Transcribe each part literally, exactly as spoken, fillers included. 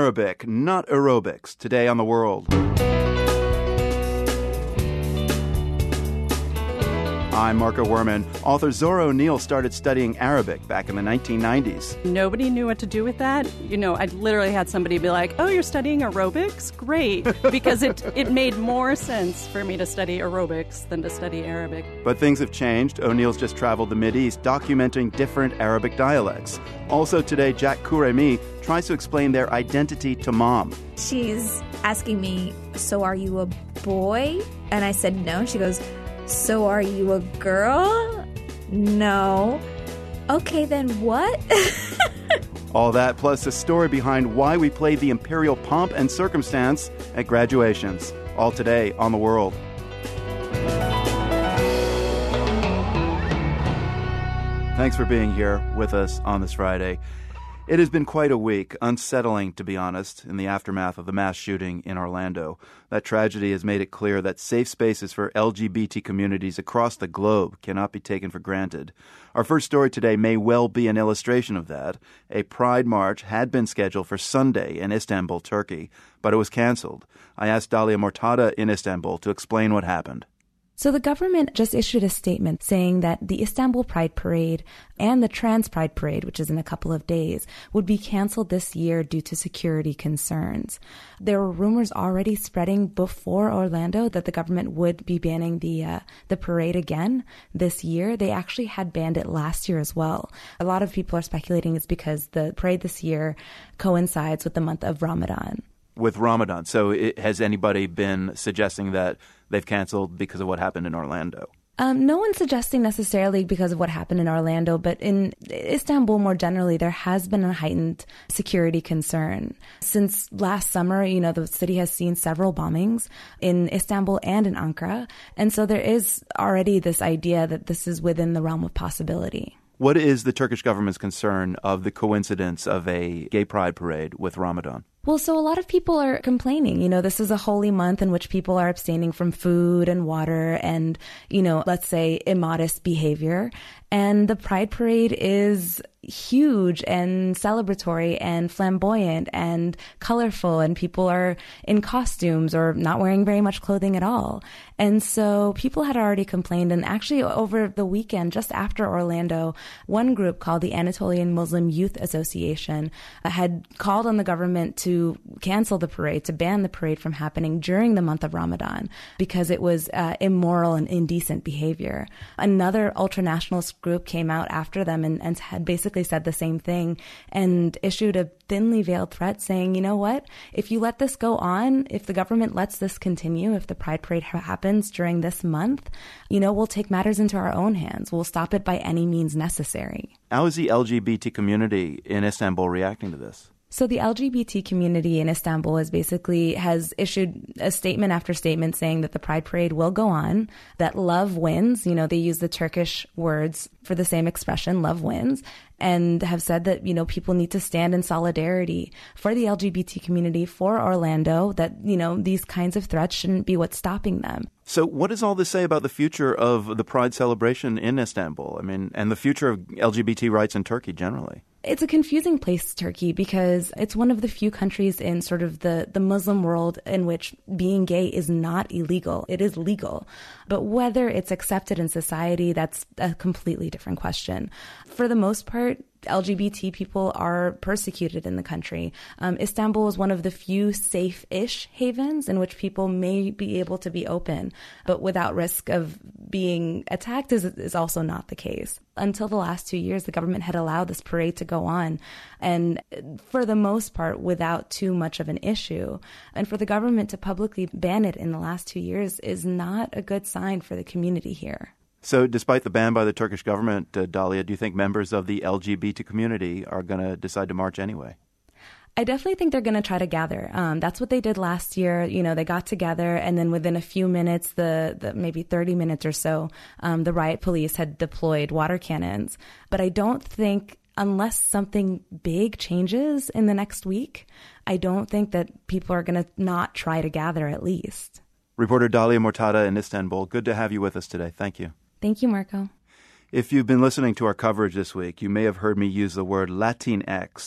Arabic, not aerobics, today on The World. I'm Marco Werman. Author Zora O'Neill started studying Arabic back in the nineteen nineties. Nobody knew what to do with that. You know, I literally had somebody be like, oh, you're studying aerobics? Great. Because it, it made more sense for me to study aerobics than to study Arabic. But things have changed. O'Neill's just traveled the Mideast documenting different Arabic dialects. Also today, Jack Kuremi tries to explain their identity to Mom. She's asking me, so are you a boy? And I said no. She goes, so are you a girl? No. Okay, then what? All that plus a story behind why we play the imperial pomp and circumstance at graduations. All today on The World. Thanks for being here with us on this Friday. It has been quite a week, unsettling to be honest, in the aftermath of the mass shooting in Orlando. That tragedy has made it clear that safe spaces for L G B T communities across the globe cannot be taken for granted. Our first story today may well be an illustration of that. A Pride March had been scheduled for Sunday in Istanbul, Turkey, but it was canceled. I asked Dalia Mortada in Istanbul to explain what happened. So the government just issued a statement saying that the Istanbul Pride Parade and the Trans Pride Parade, which is in a couple of days, would be canceled this year due to security concerns. There were rumors already spreading before Orlando that the government would be banning the uh, the parade again this year. They actually had banned it last year as well. A lot of people are speculating it's because the parade this year coincides with the month of Ramadan. With Ramadan. So it, has anybody been suggesting that they've canceled because of what happened in Orlando? Um, no one's suggesting necessarily because of what happened in Orlando, but in Istanbul more generally, there has been a heightened security concern. Since last summer, you know, the city has seen several bombings in Istanbul and in Ankara. And so there is already this idea that this is within the realm of possibility. What is the Turkish government's concern of the coincidence of a gay pride parade with Ramadan? Well, so a lot of people are complaining. You know, this is a holy month in which people are abstaining from food and water and, you know, let's say immodest behavior. And the Pride Parade is huge and celebratory and flamboyant and colorful, and people are in costumes or not wearing very much clothing at all. And so people had already complained. And actually over the weekend, just after Orlando, one group called the Anatolian Muslim Youth Association had called on the government to cancel the parade, to ban the parade from happening during the month of Ramadan because it was uh, immoral and indecent behavior. Another ultranationalist group came out after them and, and had basically said the same thing and issued a thinly veiled threat saying, you know what, if you let this go on, if the government lets this continue, if the Pride Parade ha- happens during this month, you know, we'll take matters into our own hands. We'll stop it by any means necessary. How is the L G B T community in Istanbul reacting to this? So the L G B T community in Istanbul is basically has issued a statement after statement saying that the Pride Parade will go on, that love wins. You know, they use the Turkish words for the same expression, love wins, and have said that, you know, people need to stand in solidarity for the L G B T community, for Orlando, that, you know, these kinds of threats shouldn't be what's stopping them. So what does all this say about the future of the Pride celebration in Istanbul? I mean, and the future of L G B T rights in Turkey generally? It's a confusing place, Turkey, because it's one of the few countries in sort of the, the Muslim world in which being gay is not illegal. It is legal. But whether it's accepted in society, that's a completely different question. For the most part, L G B T people are persecuted in the country. Um, Istanbul is one of the few safe-ish havens in which people may be able to be open, but without risk of being attacked is, is also not the case. Until the last two years, the government had allowed this parade to go on, and for the most part, without too much of an issue. And for the government to publicly ban it in the last two years is not a good sign for the community here. So despite the ban by the Turkish government, uh, Dalia, do you think members of the L G B T community are going to decide to march anyway? I definitely think they're going to try to gather. Um, that's what they did last year. You know, they got together, and then within a few minutes, the, the maybe thirty minutes or so, um, the riot police had deployed water cannons. But I don't think, unless something big changes in the next week, I don't think that people are going to not try to gather at least. Reporter Dalia Mortada in Istanbul, good to have you with us today. Thank you. Thank you, Marco. If you've been listening to our coverage this week, you may have heard me use the word Latinx.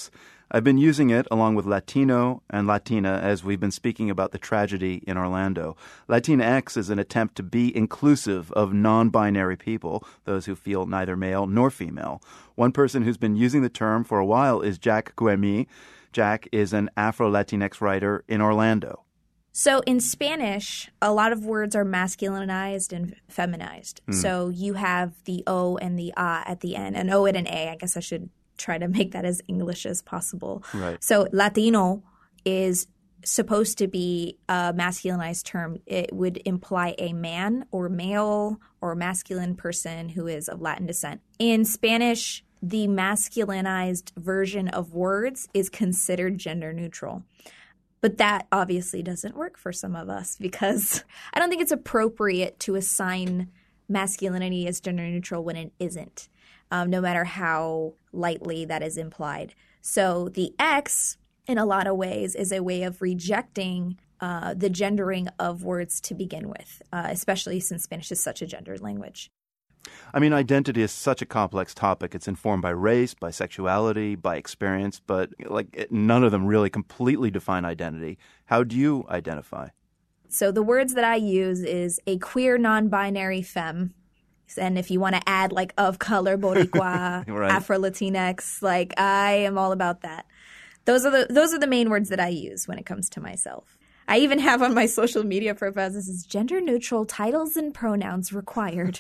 I've been using it along with Latino and Latina as we've been speaking about the tragedy in Orlando. Latinx is an attempt to be inclusive of non-binary people, those who feel neither male nor female. One person who's been using the term for a while is Jack Guemi. Jack is an Afro-Latinx writer in Orlando. So in Spanish, a lot of words are masculinized and feminized. Mm. So you have the O and the A at the end, an O and an A. I guess I should try to make that as English as possible. Right. So Latino is supposed to be a masculinized term. It would imply a man or male or masculine person who is of Latin descent. In Spanish, the masculinized version of words is considered gender neutral. But that obviously doesn't work for some of us because I don't think it's appropriate to assign masculinity as gender neutral when it isn't. Um, no matter how lightly that is implied. So the X, in a lot of ways, is a way of rejecting uh, the gendering of words to begin with, uh, especially since Spanish is such a gendered language. I mean, identity is such a complex topic. It's informed by race, by sexuality, by experience, but like it, none of them really completely define identity. How do you identify? So the words that I use is a queer non-binary femme. And if you want to add like of color, Boricua, right. Afro-Latinx, like I am all about that. Those are the those are the main words that I use when it comes to myself. I even have on my social media profiles, this is gender neutral titles and pronouns required.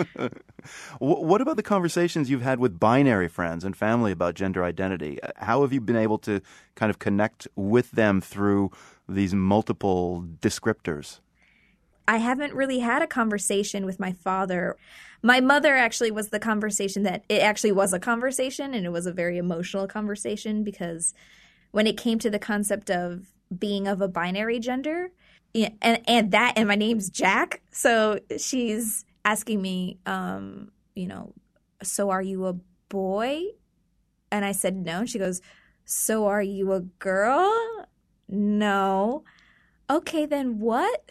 What about the conversations you've had with binary friends and family about gender identity? How have you been able to kind of connect with them through these multiple descriptors? I haven't really had a conversation with my father. My mother actually was the conversation that it actually was a conversation, and it was a very emotional conversation because when it came to the concept of being of a binary gender, and and that and my name's Jack, so she's asking me, um, you know, so are you a boy? And I said no. And she goes, so are you a girl? No. Okay, then what?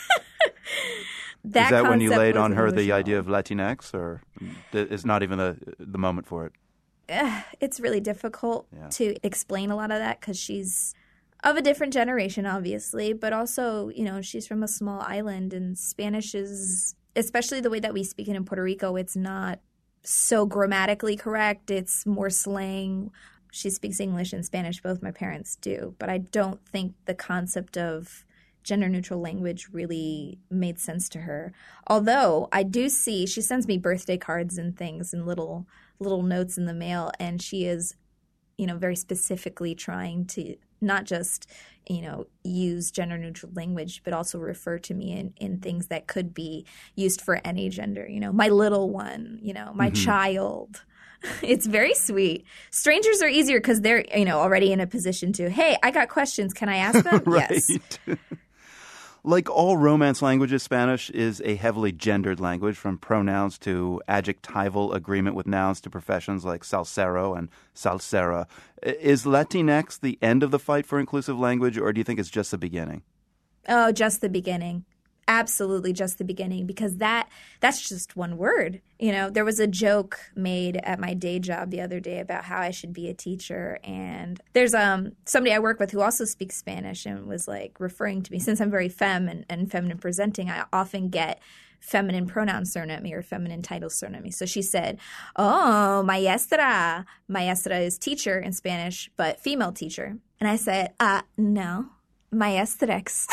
That is that when you laid on her emotional. the idea of Latinx, or is not even the the moment for it? Uh, it's really difficult yeah. to explain a lot of that because she's of a different generation, obviously, but also, you know, she's from a small island, and Spanish is, especially the way that we speak it in Puerto Rico, it's not so grammatically correct. It's more slang. She speaks English and Spanish, both my parents do, but I don't think the concept of gender-neutral language really made sense to her. Although I do see, she sends me birthday cards and things and little little notes in the mail, and she is, you know, very specifically trying to not just, you know, use gender-neutral language, but also refer to me in, in things that could be used for any gender. You know, my little one, you know, my mm-hmm. child. It's very sweet. Strangers are easier because they're, you know, already in a position to, hey, I got questions. Can I ask them? Right. Yes. Like all Romance languages, Spanish is a heavily gendered language, from pronouns to adjectival agreement with nouns to professions like salsero and salsera. Is Latinx the end of the fight for inclusive language, or do you think it's just the beginning? Oh, just the beginning. Absolutely just the beginning, because that that's just one word. You know, there was a joke made at my day job the other day about how I should be a teacher, and there's um somebody I work with who also speaks Spanish and was like referring to me, since I'm very femme and, and feminine presenting, I often get feminine pronouns thrown at me or feminine titles thrown at me. So she said, oh, maestra. Maestra is teacher in Spanish, but female teacher. And I said, uh, no. Maestrex.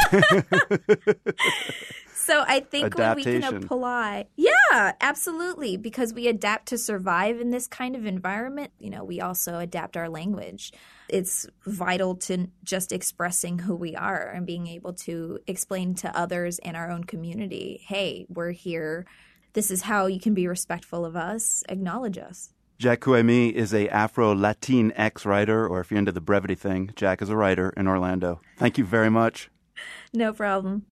So I think when we can apply, yeah, absolutely, because we adapt to survive in this kind of environment, you know, we also adapt our language. It's vital to just expressing who we are and being able to explain to others in our own community, hey, we're here. This is how you can be respectful of us. Acknowledge us. Jack Guemi is a Afro-Latinx writer, or if you're into the brevity thing, Jack is a writer in Orlando. Thank you very much. No problem.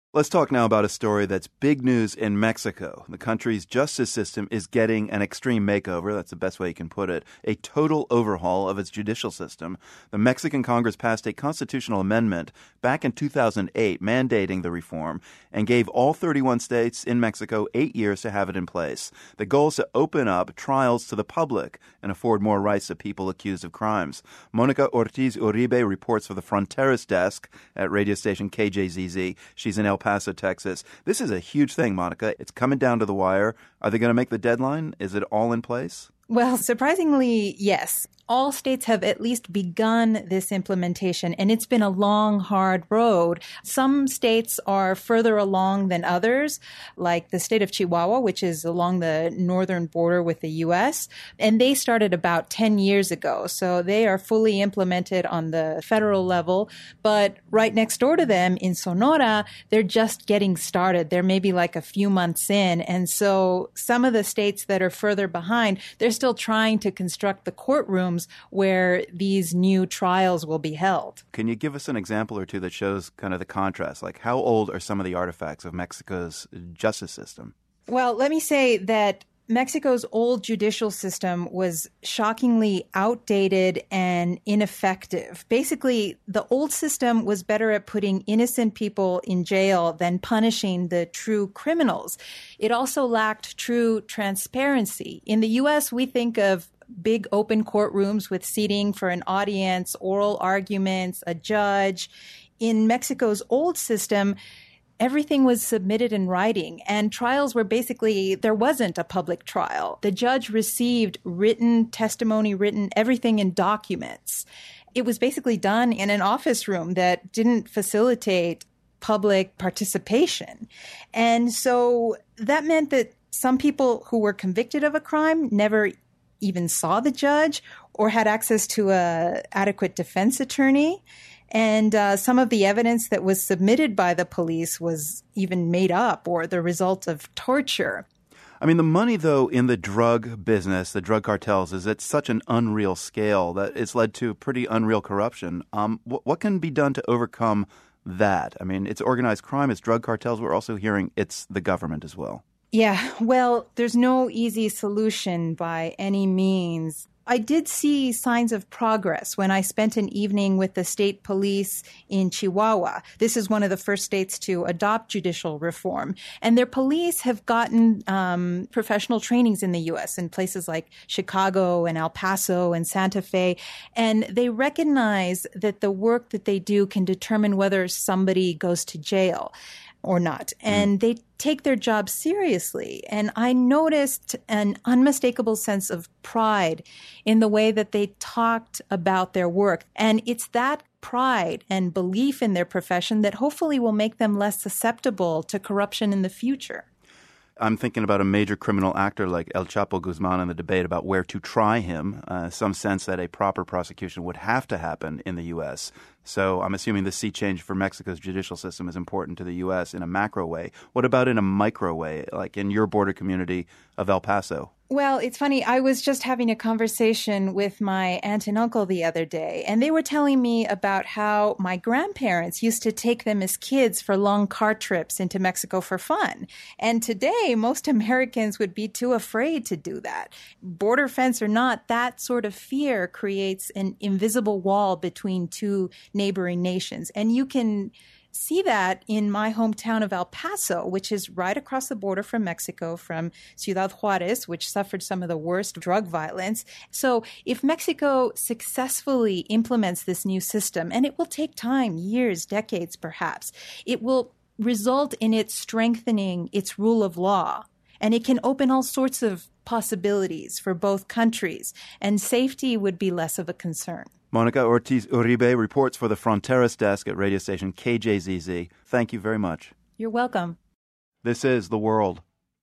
Let's talk now about a story that's big news in Mexico. The country's justice system is getting an extreme makeover. That's the best way you can put it. A total overhaul of its judicial system. The Mexican Congress passed a constitutional amendment back in two thousand eight mandating the reform and gave all thirty-one states in Mexico eight years to have it in place. The goal is to open up trials to the public and afford more rights to people accused of crimes. Monica Ortiz Uribe reports for the Fronteras desk at radio station K J Z Z. She's in El Paso, Texas. This is a huge thing, Monica. It's coming down to the wire. Are they going to make the deadline? Is it all in place? Well, surprisingly, yes. All states have at least begun this implementation, and it's been a long, hard road. Some states are further along than others, like the state of Chihuahua, which is along the northern border with the U S, and they started about ten years ago. So they are fully implemented on the federal level. But right next door to them in Sonora, they're just getting started. They're maybe like a few months in. And so some of the states that are further behind, they're still trying to construct the courtrooms where these new trials will be held. Can you give us an example or two that shows kind of the contrast? Like, how old are some of the artifacts of Mexico's justice system? Well, let me say that Mexico's old judicial system was shockingly outdated and ineffective. Basically, the old system was better at putting innocent people in jail than punishing the true criminals. It also lacked true transparency. In the U S, we think of big open courtrooms with seating for an audience, oral arguments, a judge. In Mexico's old system, everything was submitted in writing, and trials were basically, there wasn't a public trial. The judge received written testimony, written everything in documents. It was basically done in an office room that didn't facilitate public participation. And so that meant that some people who were convicted of a crime never even saw the judge or had access to a adequate defense attorney. And uh, some of the evidence that was submitted by the police was even made up or the result of torture. I mean, the money, though, in the drug business, the drug cartels, is at such an unreal scale that it's led to pretty unreal corruption. Um, wh- what can be done to overcome that? I mean, it's organized crime, it's drug cartels. We're also hearing it's the government as well. Yeah, well, there's no easy solution by any means. I did see signs of progress when I spent an evening with the state police in Chihuahua. This is one of the first states to adopt judicial reform. And their police have gotten um, professional trainings in the U S in places like Chicago and El Paso and Santa Fe. And they recognize that the work that they do can determine whether somebody goes to jail or not. And mm. they take their job seriously. And I noticed an unmistakable sense of pride in the way that they talked about their work. And it's that pride and belief in their profession that hopefully will make them less susceptible to corruption in the future. I'm thinking about a major criminal actor like El Chapo Guzman and the debate about where to try him, uh, some sense that a proper prosecution would have to happen in the U S. So I'm assuming the sea change for Mexico's judicial system is important to the U S in a macro way. What about in a micro way, like in your border community of El Paso? Well, it's funny. I was just having a conversation with my aunt and uncle the other day, and they were telling me about how my grandparents used to take them as kids for long car trips into Mexico for fun. And today, most Americans would be too afraid to do that. Border fence or not, that sort of fear creates an invisible wall between two neighboring nations. And you can see that in my hometown of El Paso, which is right across the border from Mexico, from Ciudad Juarez, which suffered some of the worst drug violence. So if Mexico successfully implements this new system, and it will take time, years, decades perhaps, it will result in it strengthening its rule of law. And it can open all sorts of possibilities for both countries, and safety would be less of a concern. Monica Ortiz Uribe reports for the Fronteras desk at radio station K J Z Z. Thank you very much. You're welcome. This is The World.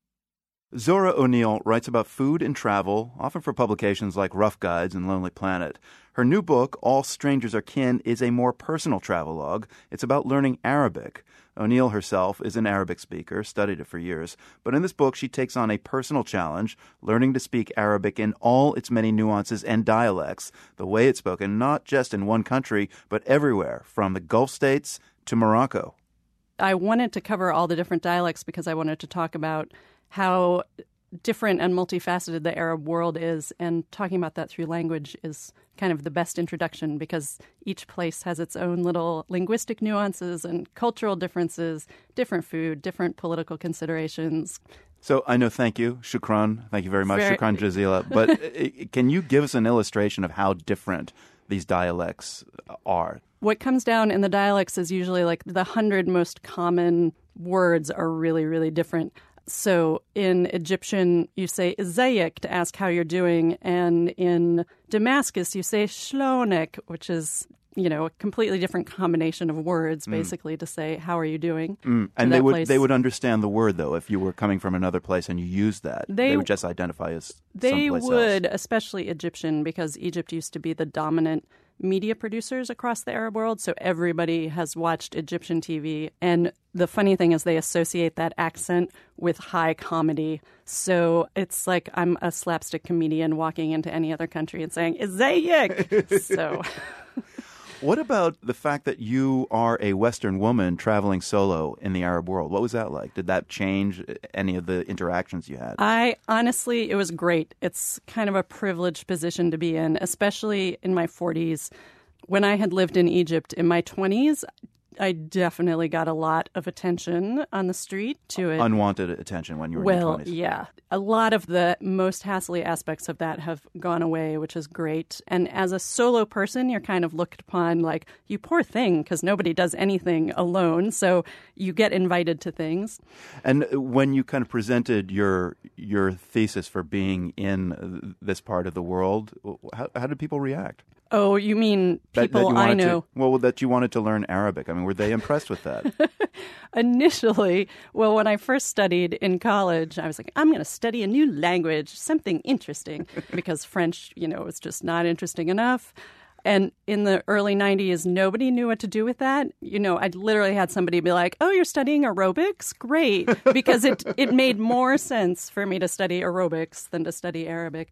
Zora O'Neill writes about food and travel, often for publications like Rough Guides and Lonely Planet. Her new book, All Strangers Are Kin, is a more personal travelogue. It's about learning Arabic. O'Neill herself is an Arabic speaker, studied it for years, but in this book she takes on a personal challenge, learning to speak Arabic in all its many nuances and dialects, the way it's spoken not just in one country, but everywhere, from the Gulf states to Morocco. I wanted to cover all the different dialects because I wanted to talk about how different and multifaceted the Arab world is, and talking about that through language is kind of the best introduction because each place has its own little linguistic nuances and cultural differences, different food, different political considerations. So I know, thank you, shukran, thank you very much, Very- shukran jazila. But uh, can you give us an illustration of how different these dialects are? What comes down in the dialects is usually like the hundred most common words are really, really different. So in Egyptian, you say Zayek to ask how you're doing. And in Damascus, you say shlonek, which is, you know, a completely different combination of words, basically, mm. to say, how are you doing? Mm. And they would place. they would understand the word, though, if you were coming from another place and you used that. They, they would just identify as They someplace would, else. Especially Egyptian, because Egypt used to be the dominant media producers across the Arab world. So everybody has watched Egyptian T V. And the funny thing is they associate that accent with high comedy. So it's like I'm a slapstick comedian walking into any other country and saying, Zayek! So... What about the fact that you are a Western woman traveling solo in the Arab world? What was that like? Did that change any of the interactions you had? I honestly, it was great. It's kind of a privileged position to be in, especially in my forties. When I had lived in Egypt in my twenties, I definitely got a lot of attention on the street to it. Unwanted attention when you were well, in your twenties. Yeah. A lot of the most hassly aspects of that have gone away, which is great. And as a solo person, you're kind of looked upon like, you poor thing, because nobody does anything alone. So you get invited to things. And when you kind of presented your your thesis for being in this part of the world, how, how did people react? Oh, you mean people that, that you I know? To, well, that you wanted to learn Arabic. I mean, were they impressed with that? Initially, well, when I first studied in college, I was like, I'm going to study a new language, something interesting, because French, you know, was just not interesting enough. And in the early nineties, nobody knew what to do with that. You know, I literally had somebody be like, oh, you're studying aerobics? Great. Because it, it made more sense for me to study aerobics than to study Arabic.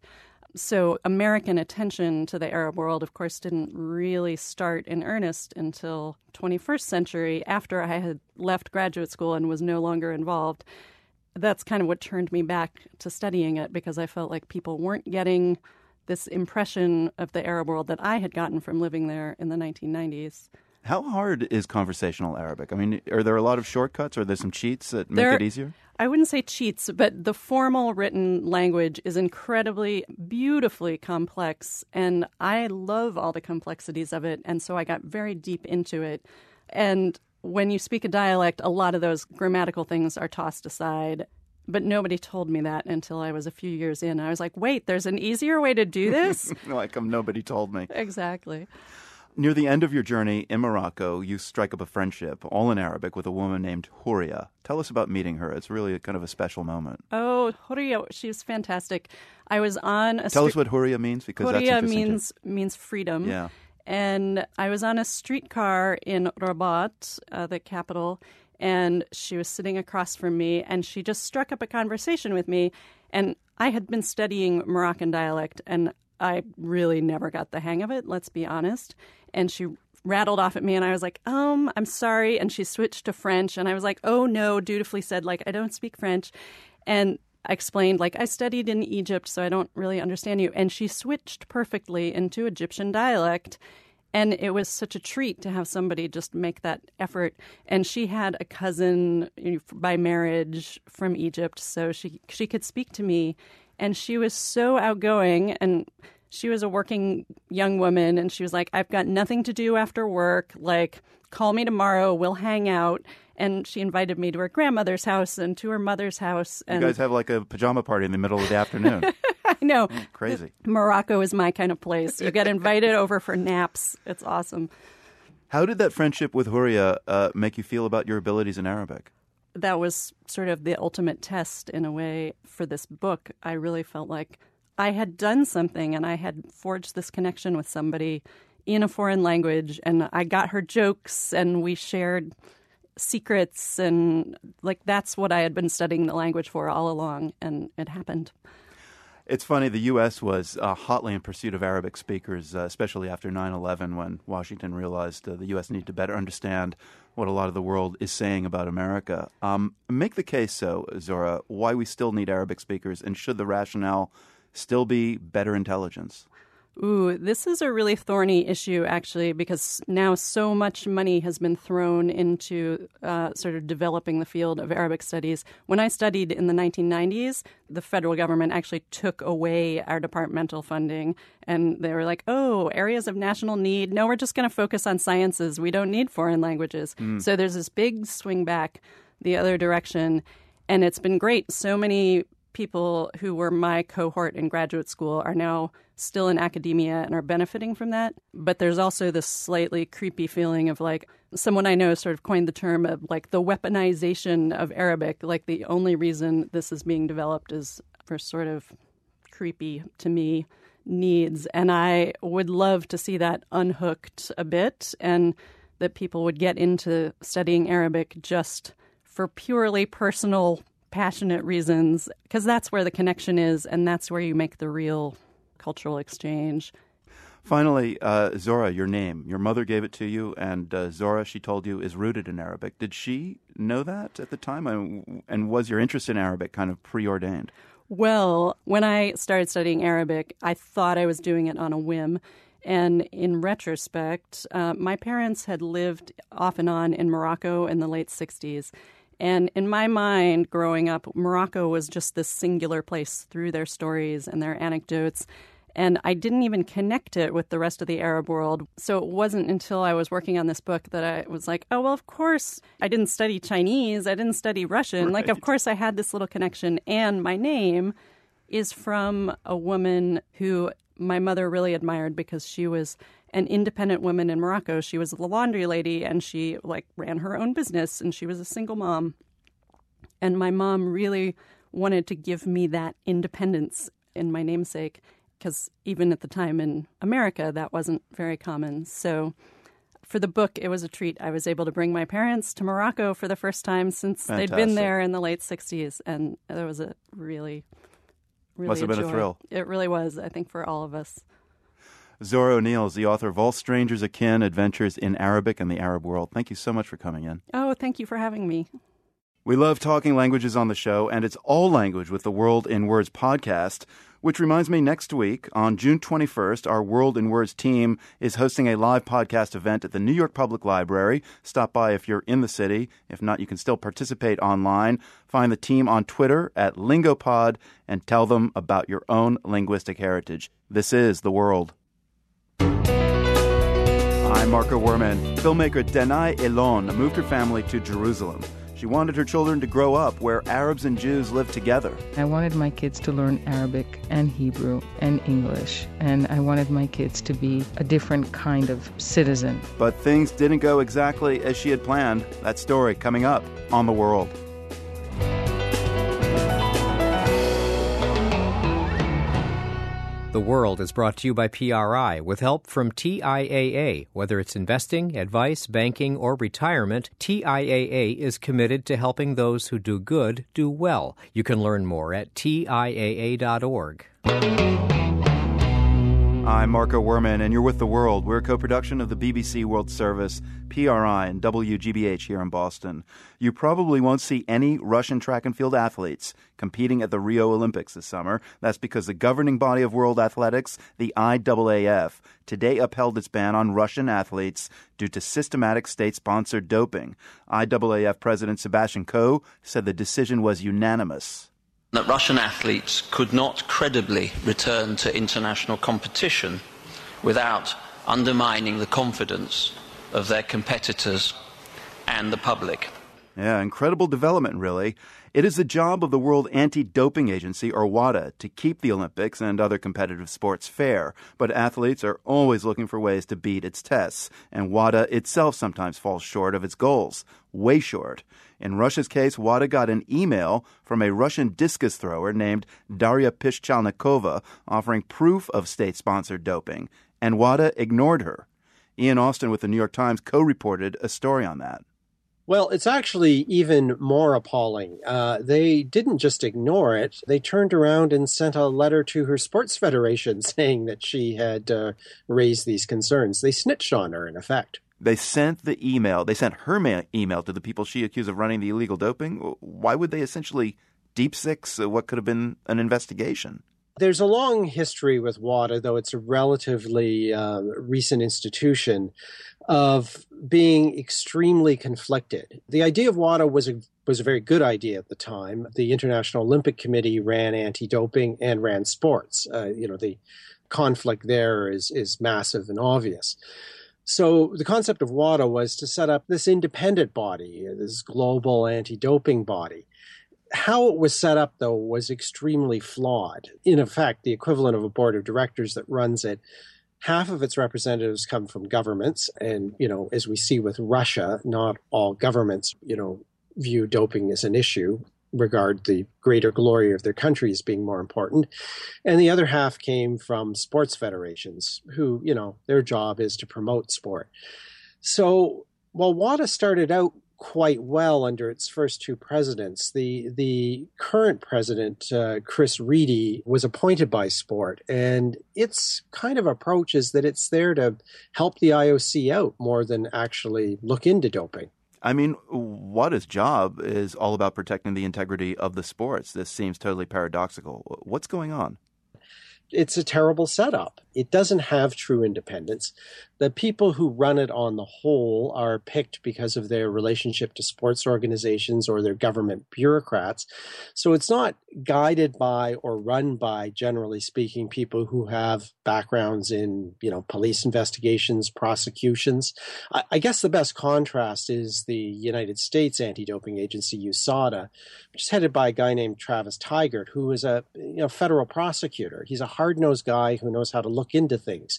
So American attention to the Arab world, of course, didn't really start in earnest until twenty-first century, after I had left graduate school and was no longer involved. That's kind of what turned me back to studying it, because I felt like people weren't getting this impression of the Arab world that I had gotten from living there in the nineteen nineties. How hard is conversational Arabic? I mean, are there a lot of shortcuts? Are there some cheats that make there, it easier? I wouldn't say cheats, but the formal written language is incredibly, beautifully complex, and I love all the complexities of it, and so I got very deep into it. And when you speak a dialect, a lot of those grammatical things are tossed aside, but nobody told me that until I was a few years in. I was like, wait, there's an easier way to do this? Like, um, nobody told me. Exactly. Near the end of your journey in Morocco, you strike up a friendship, all in Arabic, with a woman named Houria. Tell us about meeting her. It's really a, kind of a special moment. Oh, Houria, she was fantastic. I was on a... Tell stri- us what Houria means, because that's Houria interesting. means means freedom. Yeah. And I was on a streetcar in Rabat, uh, the capital, and she was sitting across from me, and she just struck up a conversation with me. And I had been studying Moroccan dialect, and I really never got the hang of it, let's be honest. And she rattled off at me, and I was like, um, I'm sorry. And she switched to French, and I was like, oh, no, dutifully said, like, I don't speak French. And I explained, like, I studied in Egypt, so I don't really understand you. And she switched perfectly into Egyptian dialect. And it was such a treat to have somebody just make that effort. And she had a cousin, you know, by marriage from Egypt, so she she could speak to me. And she was so outgoing, and she was a working young woman, and she was like, I've got nothing to do after work. Like, call me tomorrow. We'll hang out. And she invited me to her grandmother's house and to her mother's house. And you guys have like a pajama party in the middle of the afternoon. I know. Mm, crazy. Morocco is my kind of place. You get invited over for naps. It's awesome. How did that friendship with Houria uh, make you feel about your abilities in Arabic? That was sort of the ultimate test, in a way, for this book. I really felt like I had done something, and I had forged this connection with somebody in a foreign language, and I got her jokes, and we shared secrets, and like that's what I had been studying the language for all along, and it happened. It's funny, the U S was uh, hotly in pursuit of Arabic speakers, uh, especially after nine eleven, when Washington realized uh, the U S needed to better understand what a lot of the world is saying about America. Um, make the case, so, Zohra, why we still need Arabic speakers, and should the rationale still be better intelligence? Ooh, this is a really thorny issue, actually, because now so much money has been thrown into uh, sort of developing the field of Arabic studies. When I studied in the nineteen nineties, the federal government actually took away our departmental funding, and they were like, oh, areas of national need. No, we're just going to focus on sciences. We don't need foreign languages. Mm. So there's this big swing back the other direction, and it's been great. So many people who were my cohort in graduate school are now still in academia and are benefiting from that. But there's also this slightly creepy feeling of like, someone I know sort of coined the term of like the weaponization of Arabic. Like the only reason this is being developed is for sort of creepy, to me, needs. And I would love to see that unhooked a bit, and that people would get into studying Arabic just for purely personal, passionate reasons, because that's where the connection is, and that's where you make the real cultural exchange. Finally, uh, Zohra, your name. Your mother gave it to you, and uh, Zohra, she told you, is rooted in Arabic. Did she know that at the time? And, and was your interest in Arabic kind of preordained? Well, when I started studying Arabic, I thought I was doing it on a whim. And in retrospect, uh, my parents had lived off and on in Morocco in the late sixties. And in my mind, growing up, Morocco was just this singular place through their stories and their anecdotes. And I didn't even connect it with the rest of the Arab world. So it wasn't until I was working on this book that I was like, oh, well, of course, I didn't study Chinese. I didn't study Russian. Right. Like, of course, I had this little connection. And my name is from a woman who my mother really admired because she was an independent woman in Morocco. She was a laundry lady, and she like ran her own business, and she was a single mom. And my mom really wanted to give me that independence in my namesake, because even at the time in America, that wasn't very common. So for the book, it was a treat. I was able to bring my parents to Morocco for the first time since Fantastic. They'd been there in the late sixties. And it was a really, really Must have a been joy. a thrill. It really was, I think, for all of us. Zohra O'Neill is the author of All Strangers Akin, Adventures in Arabic and the Arab World. Thank you so much for coming in. Oh, thank you for having me. We love talking languages on the show, and it's all language with the World in Words podcast, which reminds me, next week, on June twenty-first, our World in Words team is hosting a live podcast event at the New York Public Library. Stop by if you're in the city. If not, you can still participate online. Find the team on Twitter at Lingopod and tell them about your own linguistic heritage. This is The World. I'm Marco Werman. Filmmaker Denai Elon moved her family to Jerusalem. She wanted her children to grow up where Arabs and Jews live together. I wanted my kids to learn Arabic and Hebrew and English, and I wanted my kids to be a different kind of citizen. But things didn't go exactly as she had planned. That story coming up on The World. The World is brought to you by P R I with help from T I A A. Whether it's investing, advice, banking, or retirement, T I A A is committed to helping those who do good do well. You can learn more at T I A A dot org. I'm Marco Werman, and you're with The World. We're a co-production of the B B C World Service, P R I, and W G B H here in Boston. You probably won't see any Russian track and field athletes competing at the Rio Olympics this summer. That's because the governing body of world athletics, the I A A F, today upheld its ban on Russian athletes due to systematic state-sponsored doping. I A A F President Sebastian Coe said the decision was unanimous. That Russian athletes could not credibly return to international competition without undermining the confidence of their competitors and the public. Yeah, incredible development, really. It is the job of the World Anti-Doping Agency, or WADA, to keep the Olympics and other competitive sports fair. But athletes are always looking for ways to beat its tests, and WADA itself sometimes falls short of its goals, way short. In Russia's case, WADA got an email from a Russian discus thrower named Daria Pishchalnikova offering proof of state-sponsored doping, and WADA ignored her. Ian Austin with the New York Times co-reported a story on that. Well, it's actually even more appalling. Uh, they didn't just ignore it. They turned around and sent a letter to her sports federation saying that she had uh, raised these concerns. They snitched on her, in effect. They sent the email. They sent her ma- email to the people she accused of running the illegal doping. Why would they essentially deep six what could have been an investigation? There's a long history with WADA, though it's a relatively uh, recent institution, of being extremely conflicted. The idea of WADA was a was a very good idea at the time. The International Olympic Committee ran anti-doping and ran sports. Uh, you know, the conflict there is is massive and obvious. So the concept of WADA was to set up this independent body, this global anti-doping body. How it was set up, though, was extremely flawed. In effect, the equivalent of a board of directors that runs it, half of its representatives come from governments. And, you know, as we see with Russia, not all governments, you know, view doping as an issue, regard the greater glory of their country as being more important. And the other half came from sports federations who, you know, their job is to promote sport. So while WADA started out quite well under its first two presidents, the the current president, uh, Chris Reedy, was appointed by sport. And its kind of approach is that it's there to help the I O C out more than actually look into doping. I mean, WADA's job is all about protecting the integrity of the sports. This seems totally paradoxical. What's going on? It's a terrible setup. It doesn't have true independence. The people who run it on the whole are picked because of their relationship to sports organizations or their government bureaucrats. So it's not guided by or run by, generally speaking, people who have backgrounds in, you know, police investigations, prosecutions. I, I guess the best contrast is the United States anti-doping agency, U S A D A, which is headed by a guy named Travis Tygart, who is a you know, federal prosecutor. He's a hard-nosed guy who knows how to look into things.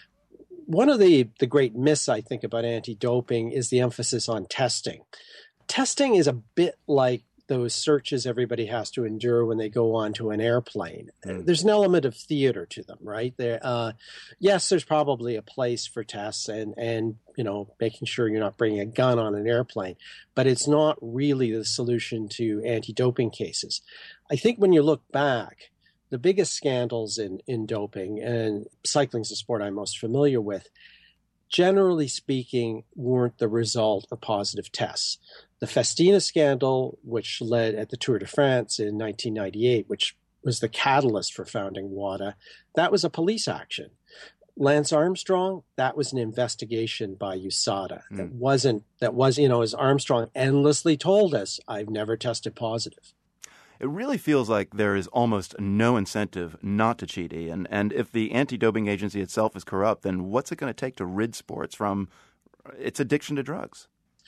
One of the, the great myths, I think, about anti-doping is the emphasis on testing. Testing is a bit like those searches everybody has to endure when they go onto an airplane. Mm. There's an element of theater to them, right? There, uh, yes, there's probably a place for tests and, and, you know, making sure you're not bringing a gun on an airplane, but it's not really the solution to anti-doping cases. I think when you look back, the biggest scandals in, in doping, and cycling is the sport I'm most familiar with, generally speaking, weren't the result of positive tests. The Festina scandal, which led at the Tour de France in nineteen ninety-eight, which was the catalyst for founding WADA, that was a police action. Lance Armstrong, that was an investigation by U S A D A. Mm. That wasn't, that was, you know, as Armstrong endlessly told us, I've never tested positive. It really feels like there is almost no incentive not to cheat, Ian. And if the anti-doping agency itself is corrupt, then what's it going to take to rid sports from its addiction to drugs?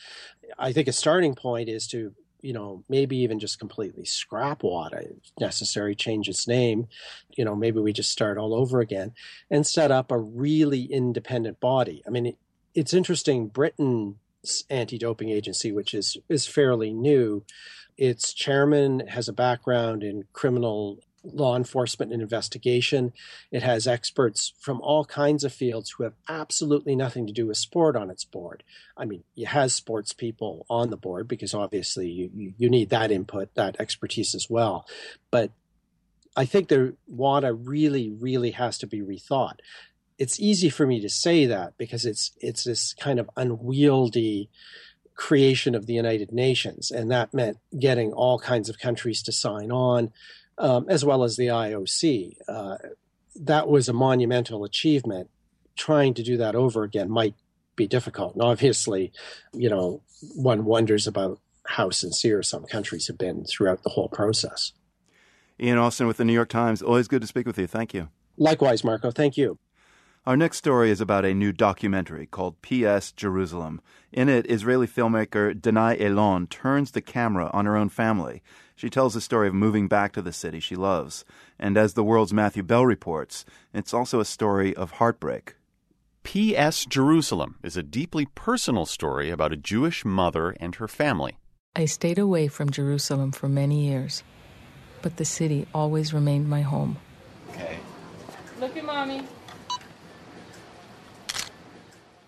I think a starting point is to, you know, maybe even just completely scrap WADA, if necessary, change its name. You know, maybe we just start all over again and set up a really independent body. I mean, it, it's interesting. Britain's anti-doping agency, which is is fairly new, its chairman has a background in criminal law enforcement and investigation. It has experts from all kinds of fields who have absolutely nothing to do with sport on its board. I mean, it has sports people on the board because obviously you, you need that input, that expertise as well. But I think the WADA really, really has to be rethought. It's easy for me to say that because it's it's this kind of unwieldy creation of the United Nations, and that meant getting all kinds of countries to sign on, um, as well as the I O C. Uh, that was a monumental achievement. Trying to do that over again might be difficult. And obviously, you know, one wonders about how sincere some countries have been throughout the whole process. Ian Austin with the New York Times. Always good to speak with you. Thank you. Likewise, Marco. Thank you. Our next story is about a new documentary called P S Jerusalem. In it, Israeli filmmaker Danai Elon turns the camera on her own family. She tells the story of moving back to the city she loves. And as the world's Matthew Bell reports, it's also a story of heartbreak. P S Jerusalem is a deeply personal story about a Jewish mother and her family. I stayed away from Jerusalem for many years, but the city always remained my home. Okay. Look at Mommy.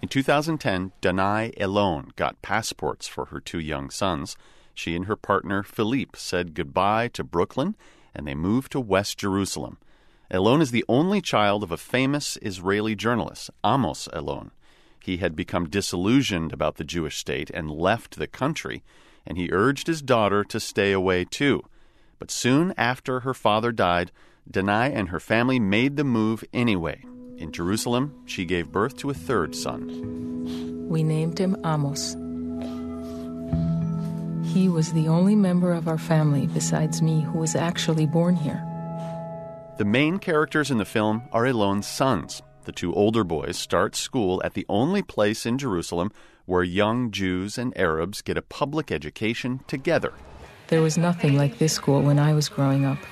In two thousand ten, Danai Elon got passports for her two young sons. She and her partner, Philippe, said goodbye to Brooklyn, and they moved to West Jerusalem. Elon is the only child of a famous Israeli journalist, Amos Elon. He had become disillusioned about the Jewish state and left the country, and he urged his daughter to stay away too. But soon after her father died, Danai and her family made the move anyway. In Jerusalem, she gave birth to a third son. We named him Amos. He was the only member of our family besides me who was actually born here. The main characters in the film are Elon's sons. The two older boys start school at the only place in Jerusalem where young Jews and Arabs get a public education together. There was nothing like this school when I was growing up.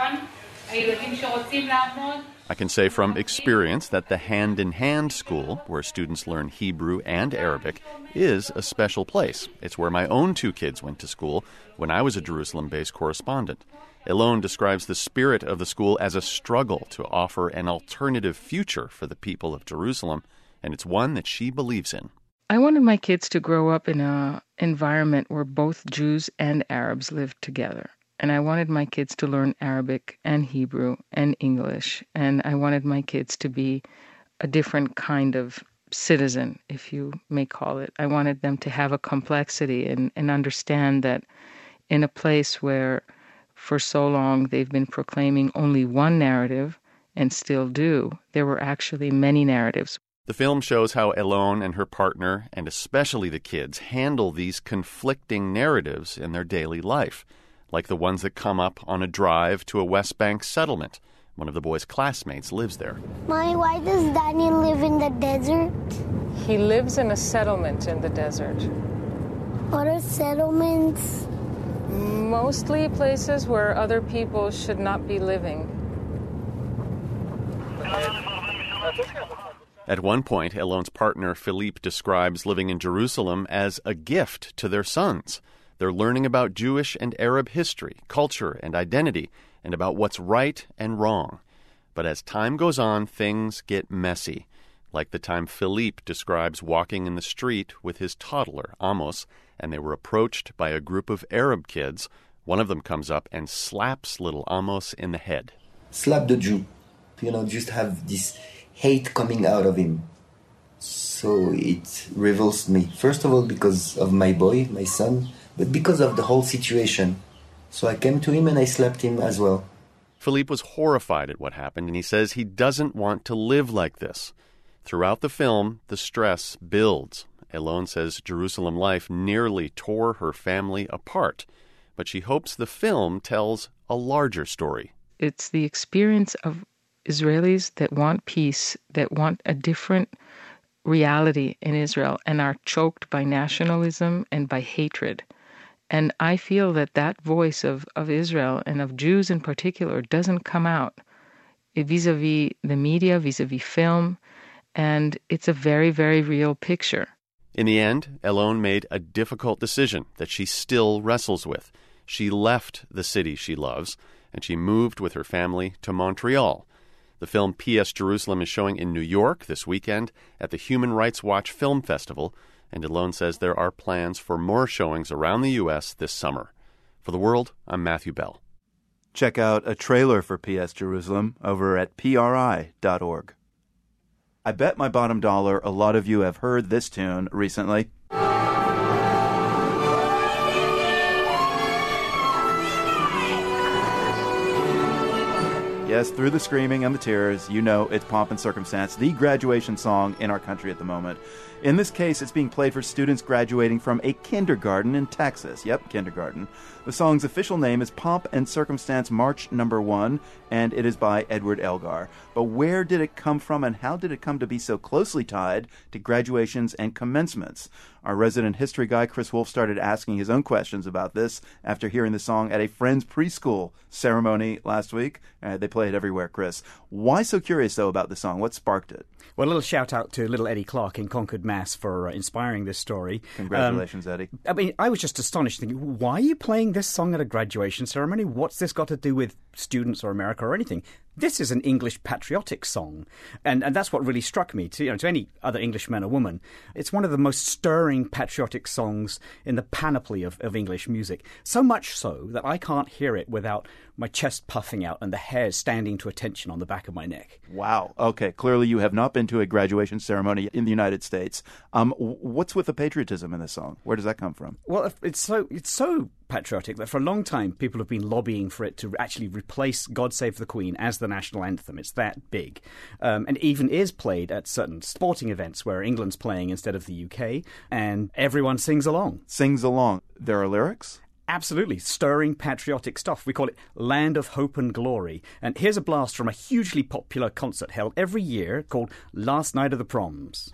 I can say from experience that the hand-in-hand school, where students learn Hebrew and Arabic, is a special place. It's where my own two kids went to school when I was a Jerusalem-based correspondent. Elon describes the spirit of the school as a struggle to offer an alternative future for the people of Jerusalem, and it's one that she believes in. I wanted my kids to grow up in an environment where both Jews and Arabs lived together. And I wanted my kids to learn Arabic and Hebrew and English. And I wanted my kids to be a different kind of citizen, if you may call it. I wanted them to have a complexity and, and understand that in a place where for so long they've been proclaiming only one narrative, and still do, there were actually many narratives. The film shows how Elon and her partner, and especially the kids, handle these conflicting narratives in their daily life, like the ones that come up on a drive to a West Bank settlement. One of the boys' classmates lives there. Mommy, why does Daniel live in the desert? He lives in a settlement in the desert. What are settlements? Mostly places where other people should not be living. At one point, Elon's partner, Philippe, describes living in Jerusalem as a gift to their sons. They're learning about Jewish and Arab history, culture, and identity, and about what's right and wrong. But as time goes on, things get messy, like the time Philippe describes walking in the street with his toddler, Amos, and they were approached by a group of Arab kids. One of them comes up and slaps little Amos in the head. Slap the Jew. You know, just have this hate coming out of him. So it revolts me. First of all, because of my boy, my son, but because of the whole situation. So I came to him and I slapped him as well. Philippe was horrified at what happened, and he says he doesn't want to live like this. Throughout the film, the stress builds. Elon says Jerusalem life nearly tore her family apart, but she hopes the film tells a larger story. It's the experience of Israelis that want peace, that want a different reality in Israel, and are choked by nationalism and by hatred. And I feel that that voice of, of Israel and of Jews in particular doesn't come out vis-a-vis the media, vis-a-vis film, and it's a very, very real picture. In the end, Elon made a difficult decision that she still wrestles with. She left the city she loves, and she moved with her family to Montreal. The film P S Jerusalem is showing in New York this weekend at the Human Rights Watch Film Festival, and Elon says there are plans for more showings around the U S this summer. For The World, I'm Matthew Bell. Check out a trailer for P S Jerusalem over at P R I dot org. I bet my bottom dollar a lot of you have heard this tune recently. Yes, through the screaming and the tears, you know it's Pomp and Circumstance, the graduation song in our country at the moment. In this case, it's being played for students graduating from a kindergarten in Texas. Yep, kindergarten. The song's official name is Pomp and Circumstance March Number One, and it is by Edward Elgar. But where did it come from, and how did it come to be so closely tied to graduations and commencements? Our resident history guy, Chris Wolf, started asking his own questions about this after hearing the song at a friend's preschool ceremony last week. Uh, they play it everywhere, Chris. Why so curious, though, about the song? What sparked it? Well, a little shout out to little Eddie Clark in Concord, Mass for uh, inspiring this story. Congratulations, um, Eddie. I mean, I was just astonished thinking, why are you playing this song at a graduation ceremony? What's this got to do with students or America or anything? This is an English patriotic song. And and that's what really struck me, to, you know, to any other Englishman or woman. It's one of the most stirring patriotic songs in the panoply of, of English music. So much so that I can't hear it without my chest puffing out and the hairs standing to attention on the back of my neck. Wow. Okay. Clearly you have not been to a graduation ceremony in the United States. Um, what's with the patriotism in this song? Where does that come from? Well, it's so it's so patriotic that for a long time people have been lobbying for it to actually replace God Save the Queen as the national anthem. It's that big. Um, and even is played at certain sporting events where England's playing instead of the U K, and everyone sings along. Sings along. There are lyrics? Absolutely. Stirring patriotic stuff. We call it Land of Hope and Glory. And here's a blast from a hugely popular concert held every year called Last Night of the Proms.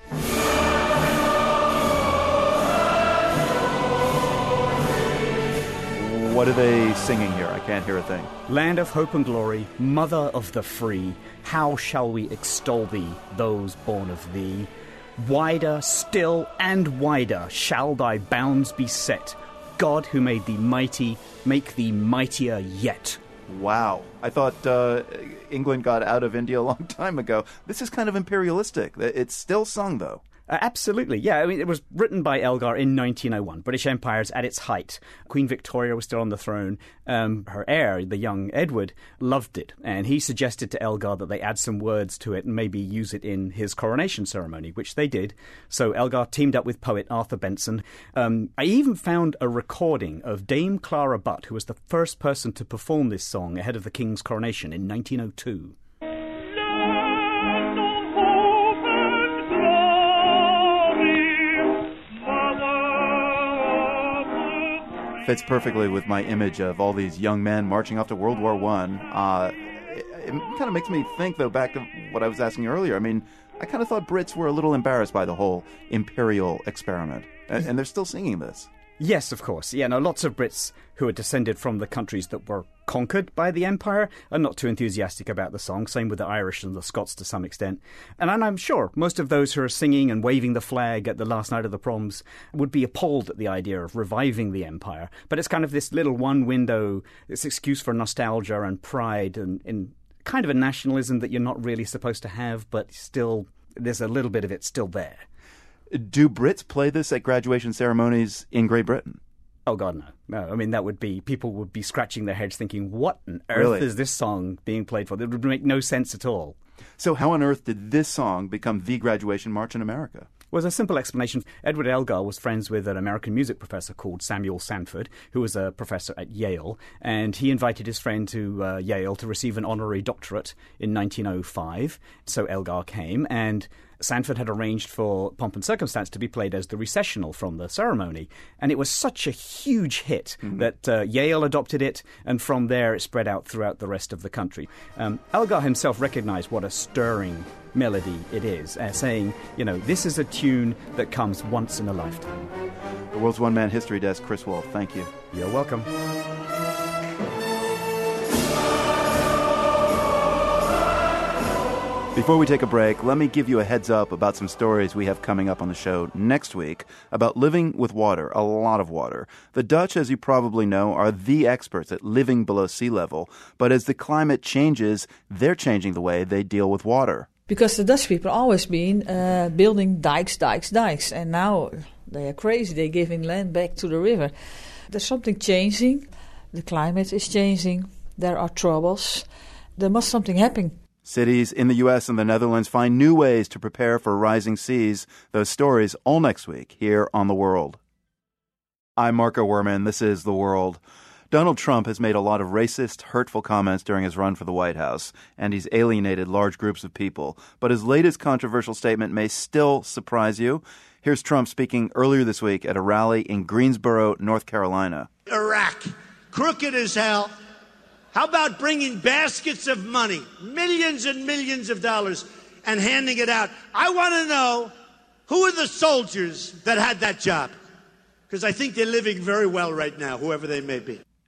What are they singing here? I can't hear a thing. Land of hope and glory, mother of the free, how shall we extol thee, those born of thee? Wider still and wider shall thy bounds be set. God who made thee mighty, make thee mightier yet. Wow. I thought uh, England got out of India a long time ago. This is kind of imperialistic. It's still sung, though. Uh, absolutely, yeah. I mean, it was written by Elgar in nineteen oh one. British Empire's at its height. Queen Victoria was still on the throne. Um, her heir, the young Edward, loved it, and he suggested to Elgar that they add some words to it and maybe use it in his coronation ceremony, which they did. So Elgar teamed up with poet Arthur Benson. Um, I even found a recording of Dame Clara Butt, who was the first person to perform this song ahead of the King's coronation in nineteen oh two. Fits perfectly with my image of all these young men marching off to World War One. Uh, it, it kind of makes me think, though, back to what I was asking earlier. I mean, I kind of thought Brits were a little embarrassed by the whole imperial experiment, and, and they're still singing this. Yes, of course. Yeah, no, lots of Brits who are descended from the countries that were conquered by the Empire are not too enthusiastic about the song. Same with the Irish and the Scots to some extent. And I'm sure most of those who are singing and waving the flag at the last night of the proms would be appalled at the idea of reviving the Empire. But it's kind of this little one window, this excuse for nostalgia and pride and, and kind of a nationalism that you're not really supposed to have, but still there's a little bit of it still there. Do Brits play this at graduation ceremonies in Great Britain? Oh, God, no. No, I mean, that would be, people would be scratching their heads thinking, what on earth Really? is this song being played for? It would make no sense at all. So how on earth did this song become the graduation march in America? Well, there's a simple explanation. Edward Elgar was friends with an American music professor called Samuel Sanford, who was a professor at Yale, and he invited his friend to uh, Yale to receive an honorary doctorate in nineteen oh five. So Elgar came, and Sanford had arranged for Pomp and Circumstance to be played as the recessional from the ceremony. And it was such a huge hit mm-hmm. that uh, Yale adopted it, and from there it spread out throughout the rest of the country. Um, Elgar himself recognized what a stirring melody it is, uh, saying, you know, this is a tune that comes once in a lifetime. The World's One Man History Desk, Chris Wolf, thank you. You're welcome. Before we take a break, let me give you a heads up about some stories we have coming up on the show next week about living with water, a lot of water. The Dutch, as you probably know, are the experts at living below sea level, but as the climate changes, they're changing the way they deal with water. Because the Dutch people always been uh, building dikes, dikes, dikes, and now they are crazy. They're giving land back to the river. There's something changing. The climate is changing. There are troubles. There must something happen. Cities in the U S and the Netherlands find new ways to prepare for rising seas. Those stories all next week here on The World. I'm Marco Werman. This is The World. Donald Trump has made a lot of racist, hurtful comments during his run for the White House, and he's alienated large groups of people. But his latest controversial statement may still surprise you. Here's Trump speaking earlier this week at a rally in Greensboro, North Carolina. Iraq, crooked as hell. How about bringing baskets of money, millions and millions of dollars, and handing it out? I want to know who are the soldiers that had that job, because I think they're living very well right now, whoever they may be.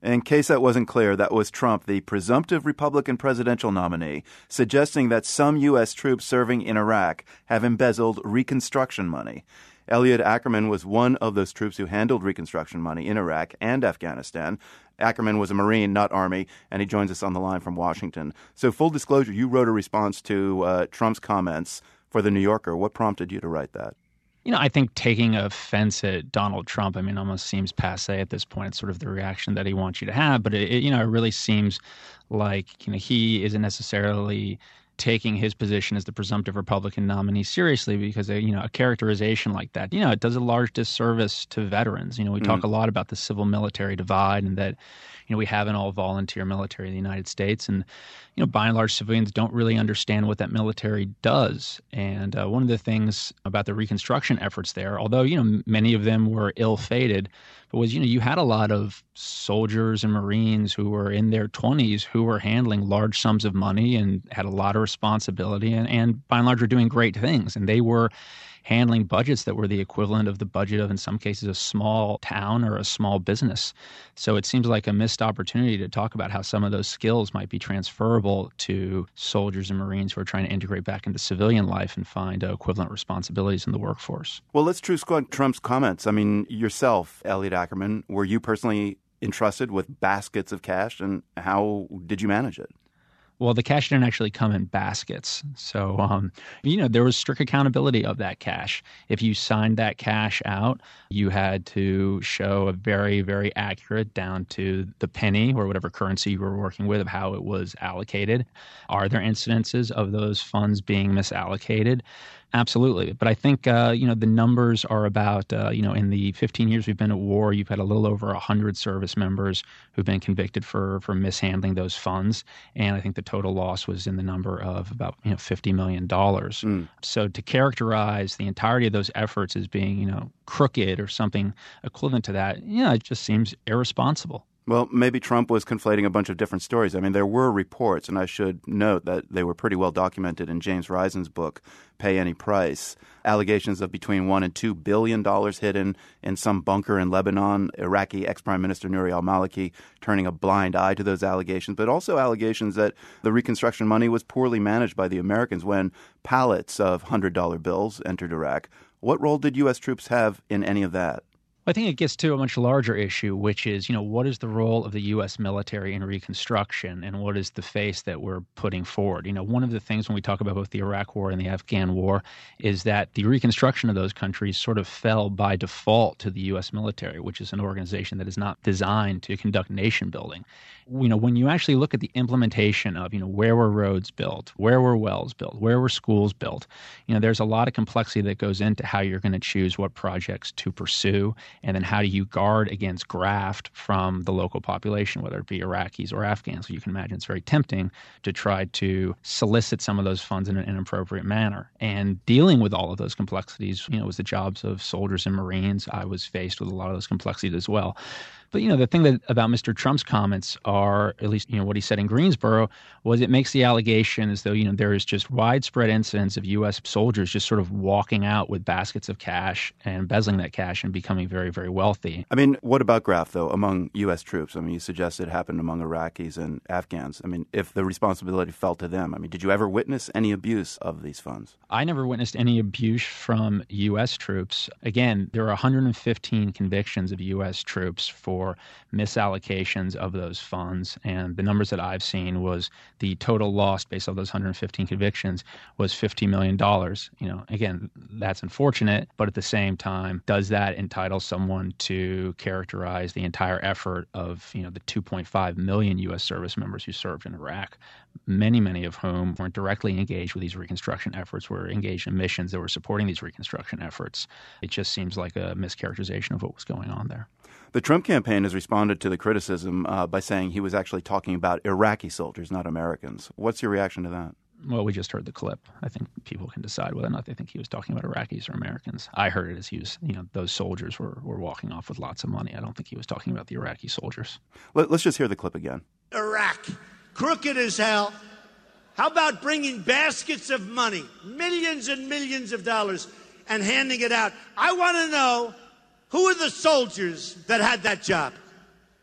In case that wasn't clear, that was Trump, the presumptive Republican presidential nominee, suggesting that some U S troops serving in Iraq have embezzled Reconstruction money. Elliot Ackerman was one of those troops who handled Reconstruction money in Iraq and Afghanistan. Ackerman was a Marine, not Army, and he joins us on the line from Washington. So full disclosure, you wrote a response to uh, Trump's comments for The New Yorker. What prompted you to write that? You know, I think taking offense at Donald Trump, I mean, almost seems passé at this point. It's sort of the reaction that he wants you to have. But, it, it, you know, it really seems like, you know, he isn't necessarily taking his position as the presumptive Republican nominee seriously because, you know, a characterization like that, you know, it does a large disservice to veterans. You know, we mm. talk a lot about the civil-military divide and that, you know, we have an all-volunteer military in the United States. And, you know, by and large, civilians don't really understand what that military does. And uh, one of the things about the Reconstruction efforts there, although, you know, many of them were ill-fated, but was, you know, you had a lot of soldiers and Marines who were in their twenties who were handling large sums of money and had a lot of responsibility and, and by and large were doing great things. And they were handling budgets that were the equivalent of the budget of, in some cases, a small town or a small business. So it seems like a missed opportunity to talk about how some of those skills might be transferable to soldiers and Marines who are trying to integrate back into civilian life and find uh, equivalent responsibilities in the workforce. Well, let's true squad Trump's comments. I mean, yourself, Elliot Ackerman, were you personally entrusted with baskets of cash, and how did you manage it? Well, the cash didn't actually come in baskets. So, um, you know, there was strict accountability of that cash. If you signed that cash out, you had to show a very, very accurate down to the penny or whatever currency you were working with of how it was allocated. Are there incidences of those funds being misallocated? Absolutely. But I think, uh, you know, the numbers are about, uh, you know, in the fifteen years we've been at war, you've had a little over one hundred service members who've been convicted for, for mishandling those funds. And I think the total loss was in the number of about, you know, fifty million dollars. Mm. So to characterize the entirety of those efforts as being, you know, crooked or something equivalent to that, yeah, it just seems irresponsible. Well, maybe Trump was conflating a bunch of different stories. I mean, there were reports, and I should note that they were pretty well documented in James Risen's book, Pay Any Price, allegations of between one and two billion dollars hidden in some bunker in Lebanon, Iraqi ex-Prime Minister Nouri al-Maliki turning a blind eye to those allegations, but also allegations that the Reconstruction money was poorly managed by the Americans when pallets of one hundred dollar bills entered Iraq. What role did U S troops have in any of that? I think it gets to a much larger issue, which is, you know, what is the role of the U S military in Reconstruction and what is the face that we're putting forward? You know, one of the things when we talk about both the Iraq War and the Afghan War is that the reconstruction of those countries sort of fell by default to the U S military, which is an organization that is not designed to conduct nation building. You know, when you actually look at the implementation of, you know, where were roads built, where were wells built, where were schools built, you know, there's a lot of complexity that goes into how you're going to choose what projects to pursue. And then how do you guard against graft from the local population, whether it be Iraqis or Afghans? So you can imagine it's very tempting to try to solicit some of those funds in an inappropriate manner. And dealing with all of those complexities, you know, was the jobs of soldiers and Marines. I was faced with a lot of those complexities as well. But, you know, the thing that about Mister Trump's comments are, at least, you know, what he said in Greensboro, was it makes the allegation as though, you know, there is just widespread incidents of U S soldiers just sort of walking out with baskets of cash and embezzling that cash and becoming very, very wealthy. I mean, what about graft, though, among U S troops? I mean, you suggested it happened among Iraqis and Afghans. I mean, if the responsibility fell to them, I mean, did you ever witness any abuse of these funds? I never witnessed any abuse from U S troops. Again, there are one hundred fifteen convictions of U S troops for For misallocations of those funds. And the numbers that I've seen was the total loss based on those one hundred fifteen convictions was fifty million dollars. You know, again, that's unfortunate, but at the same time, does that entitle someone to characterize the entire effort of, you know, the two point five million U S service members who served in Iraq, many, many of whom weren't directly engaged with these reconstruction efforts, were engaged in missions that were supporting these reconstruction efforts? It just seems like a mischaracterization of what was going on there. The Trump campaign has responded to the criticism uh, by saying he was actually talking about Iraqi soldiers, not Americans. What's your reaction to that? Well, we just heard the clip. I think people can decide whether or not they think he was talking about Iraqis or Americans. I heard it as he was, you know, those soldiers were, were walking off with lots of money. I don't think he was talking about the Iraqi soldiers. Let, let's just hear the clip again. Iraq, crooked as hell. How about bringing baskets of money, millions and millions of dollars, and handing it out? I want to know, who are the soldiers that had that job?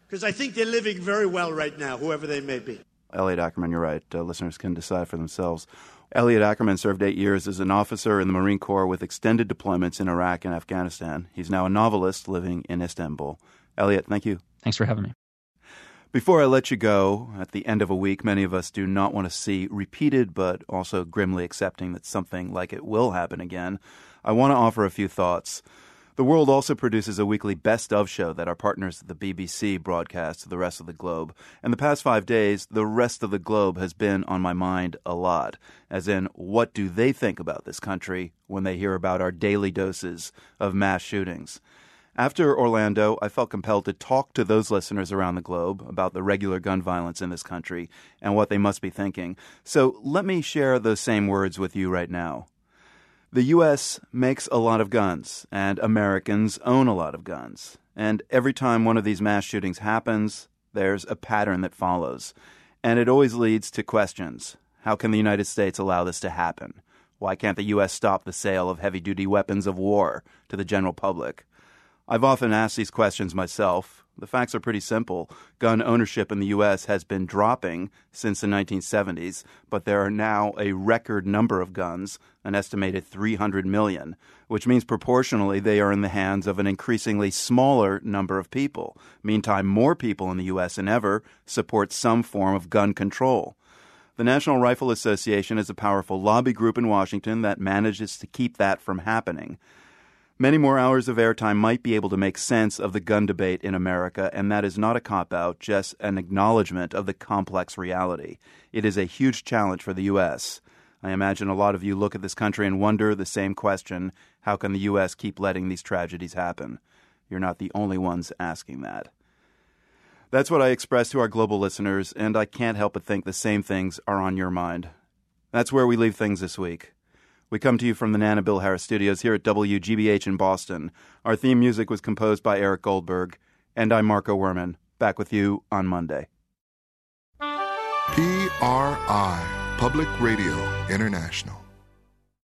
because I think they're living very well right now, whoever they may be. Elliot Ackerman, you're right. Uh, listeners can decide for themselves. Elliot Ackerman served eight years as an officer in the Marine Corps with extended deployments in Iraq and Afghanistan. He's now a novelist living in Istanbul. Elliot, thank you. Thanks for having me. Before I let you go, at the end of a week, many of us do not want to see repeated, but also grimly accepting that something like it will happen again. I want to offer a few thoughts. The World also produces a weekly Best Of show that our partners at the B B C broadcast to the rest of the globe. And the past five days, the rest of the globe has been on my mind a lot, as in, what do they think about this country when they hear about our daily doses of mass shootings? After Orlando, I felt compelled to talk to those listeners around the globe about the regular gun violence in this country and what they must be thinking. So let me share those same words with you right now. The U S makes a lot of guns, and Americans own a lot of guns. And every time one of these mass shootings happens, there's a pattern that follows. And it always leads to questions. How can the United States allow this to happen? Why can't the U S stop the sale of heavy-duty weapons of war to the general public? I've often asked these questions myself. The facts are pretty simple. Gun ownership in the U S has been dropping since the nineteen seventies, but there are now a record number of guns, an estimated three hundred million, which means proportionally they are in the hands of an increasingly smaller number of people. Meantime, more people in the U S than ever support some form of gun control. The National Rifle Association is a powerful lobby group in Washington that manages to keep that from happening. Many more hours of airtime might be able to make sense of the gun debate in America, and that is not a cop-out, just an acknowledgement of the complex reality. It is a huge challenge for the U S. I imagine a lot of you look at this country and wonder the same question: how can the U S keep letting these tragedies happen? You're not the only ones asking that. That's what I express to our global listeners, and I can't help but think the same things are on your mind. That's where we leave things this week. We come to you from the Nana Bill Harris Studios here at W G B H in Boston. Our theme music was composed by Eric Goldberg, and I'm Marco Werman. Back with you on Monday. P R I, Public Radio International.